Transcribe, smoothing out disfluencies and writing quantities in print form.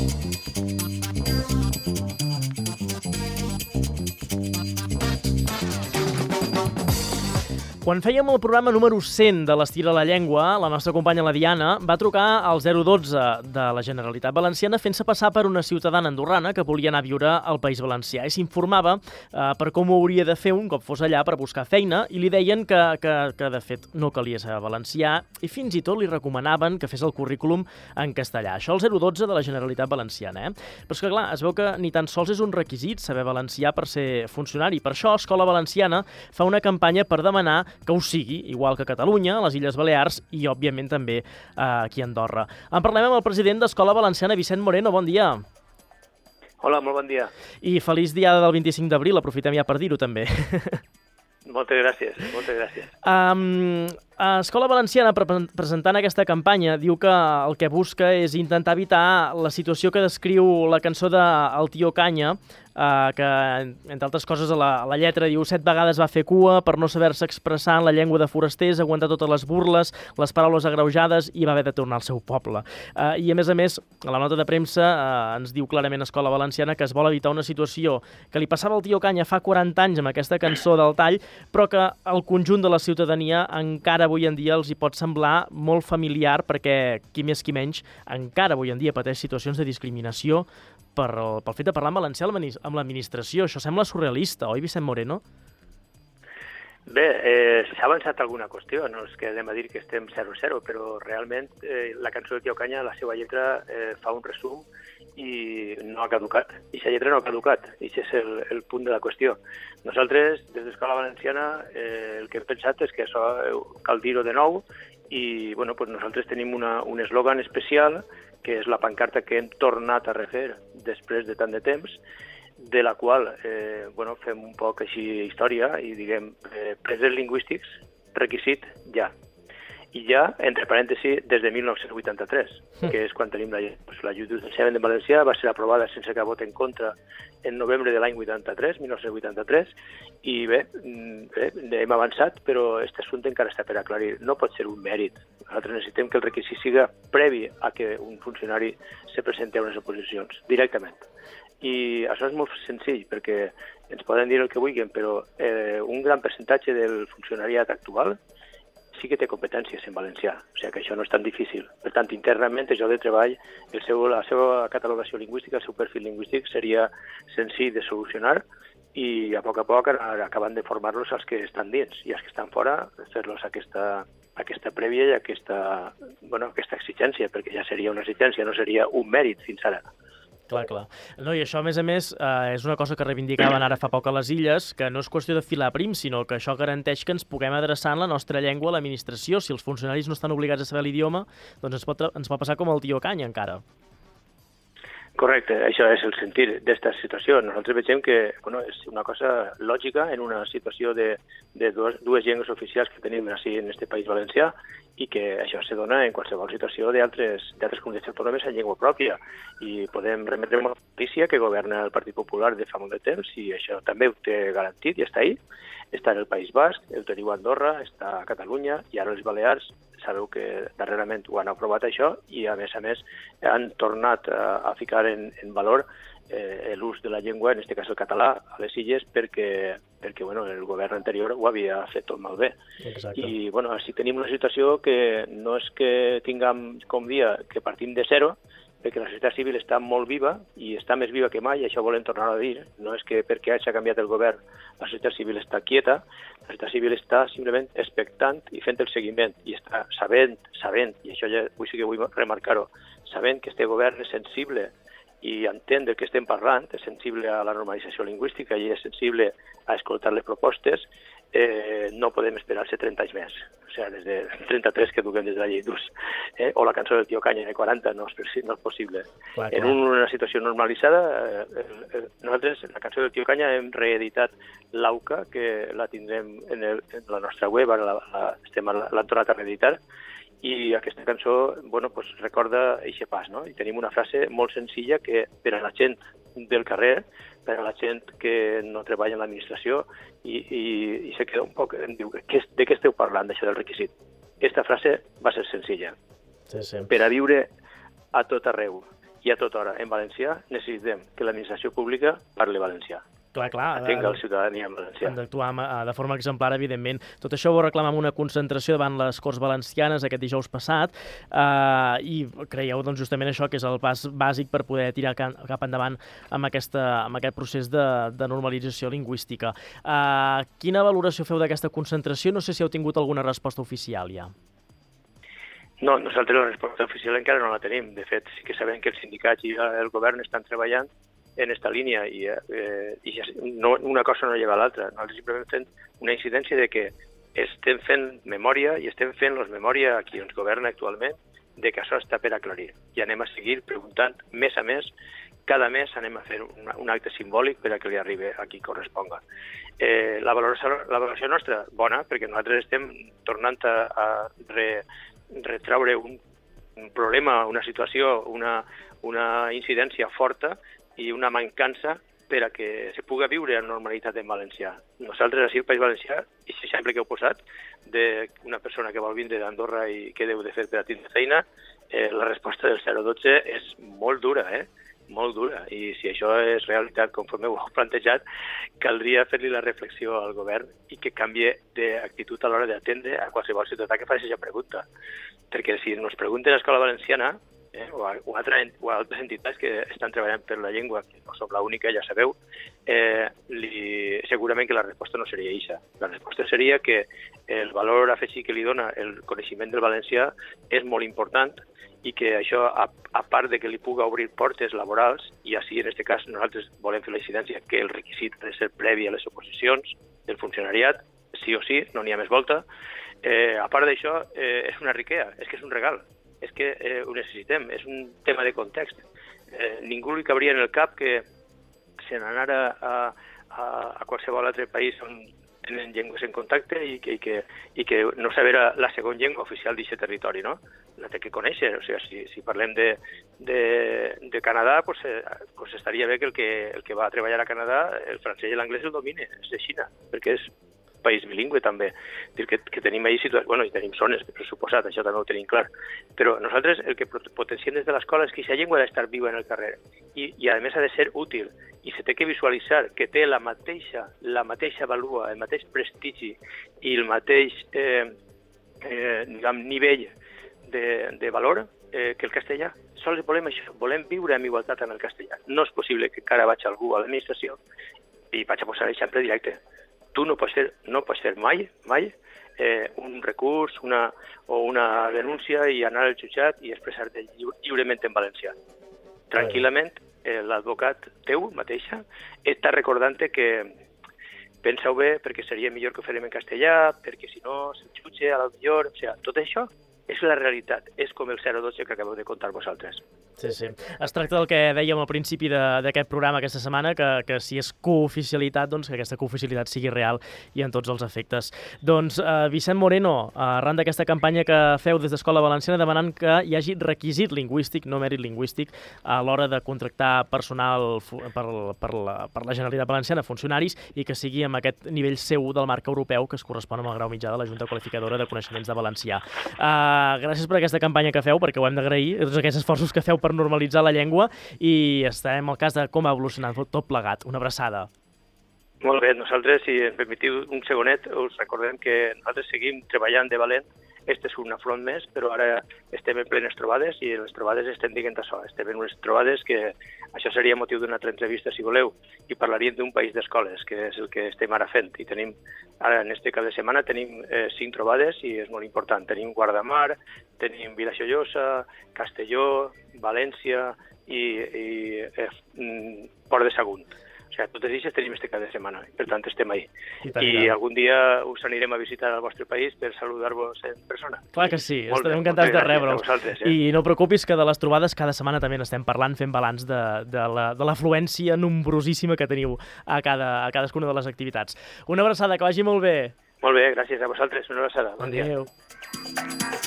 Quan fèiem el programa número 100 de l'Estira la Llengua, la nostra companya la Diana va trucar al 012 de la Generalitat Valenciana fent-se passar per una ciutadana andorrana que volia anar a viure al País Valencià i s'informava per com ho hauria de fer un cop fos allà per buscar feina i li deien que de fet no calia saber valencià i fins i tot li recomanaven que fes el currículum en castellà. Això el 012 de la Generalitat Valenciana, Però és que clar, es veu que ni tan sols és un requisit saber valencià per ser funcionari. Per això Escola Valenciana fa una campanya per demanar que ho sigui, igual que a Catalunya, a les Illes Balears i, òbviament, també aquí a Andorra. En parlem amb el president d'Escola Valenciana, Vicent Moreno. Bon dia. Hola, molt bon dia. I feliç diada del 25 d'abril, aprofitem ja per dir-ho, també. Moltes gràcies, moltes gràcies. Escola Valenciana, presentant aquesta campanya, diu que el que busca és intentar evitar la situació que descriu la cançó del Tio Canya, que, entre altres coses, a la lletra diu 7 vegades va fer cua per no saber-se expressar en la llengua de forasters, aguantar totes les burles, les paraules agreujades i va haver de tornar al seu poble. I, a més, a la nota de premsa ens diu clarament Escola Valenciana que es vol evitar una situació que li passava al Tio Canya fa 40 anys amb aquesta cançó del Tall, però que al conjunt de la ciutadania encara avui en dia els hi pot semblar molt familiar perquè, qui més qui menys, encara avui en dia pateix situacions de discriminació pel fet de parlar en valencià amb l'administració. Això sembla surrealista, oi, Vicent Moreno? Bé, s'ha avançat alguna qüestió, no és que anem a dir que estem 0-0, però realment la cançó de Tio Canya, la seva lletra fa un resum i no ha caducat. I la lletra no ha caducat, i aquest és el punt de la qüestió. Nosaltres, des d'Escola Valenciana, el que hem pensat és que això cal dir-ho de nou i bueno, pues nosaltres tenim un eslògan especial que és la pancarta que hem tornat a refer després de tant de temps, de la qual bueno, fem un poc així història i diguem preses lingüístics, requisit ja. I ja, entre parèntesis, des de 1983, que és quan tenim la llei. La llei de Valencià va ser aprovada sense cap vot en contra en novembre de l'any 1983, i bé, hem avançat, però aquest assumpte encara està per aclarir. No pot ser un mèrit. Nosaltres necessitem que el requisit siga previ a que un funcionari se presenti a unes oposicions, directament. I això és molt senzill, perquè ens poden dir el que vulguin, però un gran percentatge del funcionariat actual sí que té competències en valencià, o sigui que això no és tan difícil. Per tant, internament, el lloc de treball, la seva catalogació lingüística, el seu perfil lingüístic seria senzill de solucionar i a poc anar acabant de formar-los els que estan dins i els que estan fora, fer-los aquesta prèvia i aquesta exigència, perquè ja seria una exigència, no seria un mèrit fins ara. Clar. No, i això, a més, és una cosa que reivindicaven ara fa poc a les Illes, que no és qüestió de filar prim, sinó que això garanteix que ens puguem adreçar en la nostra llengua a l'administració. Si els funcionaris no estan obligats a saber l'idioma, doncs ens pot passar com el Tio Canya, encara. Correcte, això és el sentir d'esta situació. Nosaltres veiem que és una cosa lògica en una situació de dues llengües oficials que tenim així en este País Valencià i que això se dona en qualsevol situació d'altres comunitats autònomes en llengua pròpia. I podem remetre una notícia que governa el Partit Popular de fa molt de temps i això també ho té garantit i està ahí. Està en el País Basc, ho teniu a Andorra, està a Catalunya i ara les Balears. Sabeu que darrerament ho han aprovat això i a més han tornat a ficar en valor l'ús de la llengua, en aquest cas el català, a les Illes perquè el govern anterior ho havia fet tot malbé. Exacte. I així tenim una situació que no és que tinguem, com dia, que partim de zero, perquè la societat civil està molt viva i està més viva que mai, i això volem tornar a dir. No és que perquè hagi canviat el govern la societat civil està quieta, la societat civil està simplement expectant i fent el seguiment, i està sabent, i això ja sí que vull remarcar-ho, sabent que este govern és sensible i entén del que estem parlant, és sensible a la normalització lingüística i és sensible a escoltar les propostes, no podem esperar-se 30 anys més. O sigui, des de 33 que duguem des de la llei d'ús. O la cançó del Tio Canya de 40 no és possible. Clar. En una situació normalitzada, nosaltres, la cançó del Tio Canya, hem reeditat l'AUCA, que la tindrem en la nostra web, ara l'han tornat a reeditar, i aquesta cançó recorda aquest pas, no? I tenim una frase molt senzilla que per a la gent del carrer, per a la gent que no treballa en l'administració i se queda un poc, em diu, de què esteu parlant, d'això del requisit? Aquesta frase va ser senzilla. Sí. Per a viure a tot arreu i a tota hora en valencià, necessitem que l'administració pública parli valencià. Clar. Atenga la ciutadania en valencià. Hem d'actuar de forma exemplar, evidentment. Tot això ho reclamam una concentració davant les Corts Valencianes aquest dijous passat i creieu doncs, justament això, que és el pas bàsic per poder tirar cap endavant amb aquest procés de normalització lingüística. Quina valoració feu d'aquesta concentració? No sé si heu tingut alguna resposta oficial ja. No, nosaltres la resposta oficial encara no la tenim. De fet, sí que sabem que els sindicats i el govern estan treballant en aquesta línia i una cosa no lleva a l'altra. Nosaltres simplement fem una incidència de que estem fent memòria i estem fent la memòria a qui ens governa actualment de que això està per aclarir. I anem a seguir preguntant més a més. Cada mes anem a fer un acte simbòlic per a que li arribi a qui corresponga. La valoració nostra, bona, perquè nosaltres estem tornant a retraure un problema, una situació, una incidència forta i una mancança per a que se pugui viure amb normalitat en valencià. Nosaltres, així al País Valencià, i si sempre que heu posat, d'una persona que vol vindre d'Andorra i què deu de fer per a tindre feina, la resposta del 012 és molt dura, molt dura. I si això és realitat, conforme ho heu plantejat, caldria fer-li la reflexió al govern i que canvie d'actitud a l'hora d'atendre a qualsevol ciutadà que faci aquesta pregunta. Perquè si ens pregunten a l'Escola Valenciana, o altres entitats que estan treballant per la llengua, que no som l'única, ja sabeu, segurament que la resposta no seria aquesta. La resposta seria que el valor afegit que li dona el coneixement del valencià és molt important i que això, a part de que li puga obrir portes laborals, i així en aquest cas nosaltres volem fer la incidència que el requisit ha de ser previ a les oposicions del funcionariat, sí o sí, no n'hi ha més volta. A part d'això, és una riquea, és que és un regal. És que ho necessitem, és un tema de context. Ningú li cabria en el cap que se n'anara a qualsevol altre país on tenen llengües en contacte i que no sabera la segona llengua oficial d'aquest territori, no? La té que conèixer. O sigui, si parlem de Canadà, pues estaria bé que el que va a treballar a Canadà, el francès i l'anglès el domine, és de Xina, perquè és país bilingüe també, que tenim ahí situacions, bueno, i tenim zones, per suposat, això també ho tenim clar, però nosaltres el que potenciem des de l'escola és que aquesta llengua ha d'estar viva en el carrer i a més ha de ser útil i se té que visualitzar que té la mateixa valua, el mateix prestigi i el mateix nivell de valor que el castellà. Sols volem això, volem viure amb igualtat amb el castellà. No és possible que encara vaig algú a l'administració i vaig a posar l'exemple directe. Tu no pots fer mai un recurs o una denúncia i anar al jutjat i expressar-te lliurement en valencià. Tranquil·lament, l'advocat teu mateixa està recordant-te que pensa-ho bé perquè seria millor que ho farem en castellà, perquè si no se'l jutge a la millor, o sigui, tot això és la realitat, és com el 012 que acabeu de contar vosaltres. Sí. Es tracta del que dèiem al principi d'aquest programa aquesta setmana, que si és cooficialitat, doncs que aquesta cooficialitat sigui real i en tots els efectes. Doncs Vicent Moreno, arran d'aquesta campanya que feu des d'Escola Valenciana demanant que hi hagi requisit lingüístic, no mèrit lingüístic, a l'hora de contractar personal per la Generalitat Valenciana, funcionaris, i que sigui amb aquest nivell C1 del marc europeu que es correspon amb el grau mitjà de la Junta Qualificadora de Coneixements de Valencià. Gràcies per aquesta campanya que feu, perquè ho hem d'agrair, tots aquests esforços que feu per normalitzar la llengua, i estarem al cas de com ha evolucionat tot plegat. Una abraçada. Molt bé, nosaltres, si em permetiu un segonet, us recordem que nosaltres seguim treballant de valent. Este és un afront més, però ara estem en plenes trobades i les trobades estem dient això. Estem en unes trobades que això seria motiu d'una altra entrevista, si voleu, i parlaríem d'un país d'escoles, que és el que estem ara fent. I tenim, ara en este cap de setmana, tenim 5 trobades i és molt important. Tenim Guardamar, tenim Vilajoiosa, Castelló, València i Port de Sagunt. O sigui, totes aquestes tenim este cap de setmana, per tant estem ahí. I algun dia us anirem a visitar al vostre país per saludar-vos en persona. Clar que sí, estarem encantats de rebre'us. I no preocupis que de les trobades cada setmana també n'estem parlant, fent balanç de l'afluència nombrosíssima que teniu a cadascuna de les activitats. Una abraçada, que vagi molt bé. Molt bé, gràcies a vosaltres, una abraçada. Bon dia. Adéu.